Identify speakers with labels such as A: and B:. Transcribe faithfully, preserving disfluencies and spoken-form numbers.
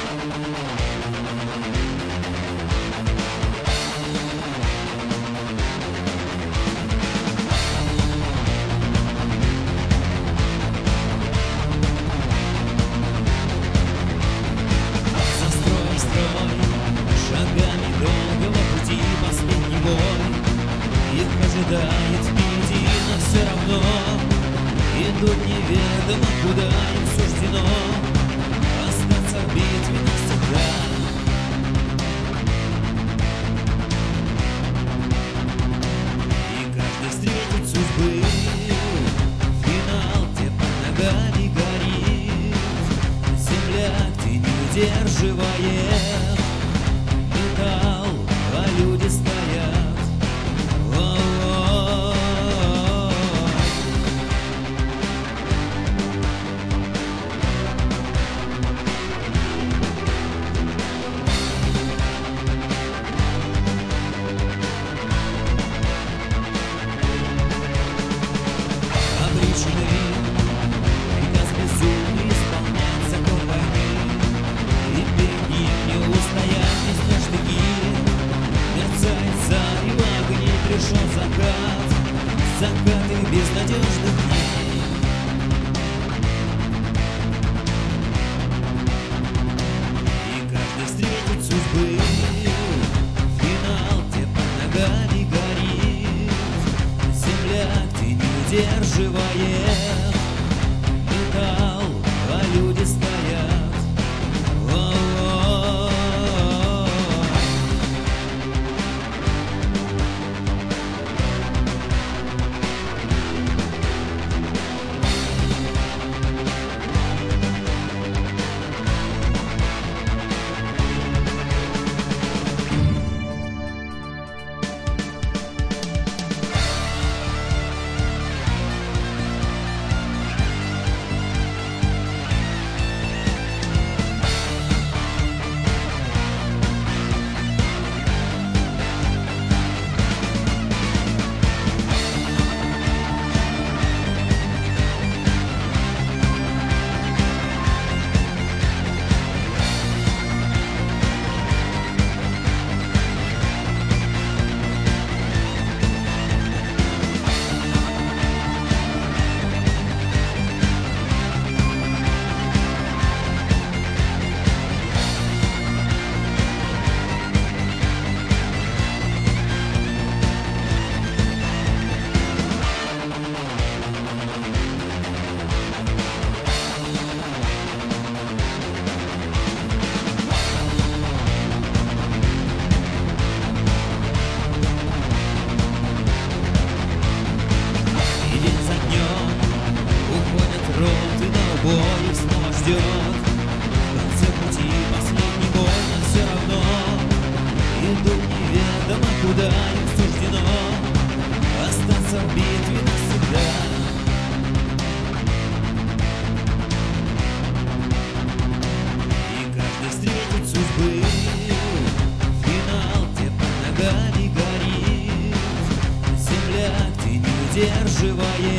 A: Ожидает впереди, но все равно идут неведомо куда, им суждено остаться в битве навсегда. И каждый встретит судьбы финал, где под ногами горит земля, где не удерживает металл, а люди стоят. Приказ безумный исполнять закон войны, и перед ним не устоять без штыки. Мерцает зарево огней, пришел закат, закаты безнадежных дней. И каждый встретит судьбы финал, где под ногами горит земля, где не удерживает металл, а люди стоят. О-о-о-о. Бой снова ждет в конце пути последний бой, но все равно идут неведомо куда, им суждено остаться в битве навсегда. И каждый встретит судьбы финал, где под ногами горит земля, где не удерживает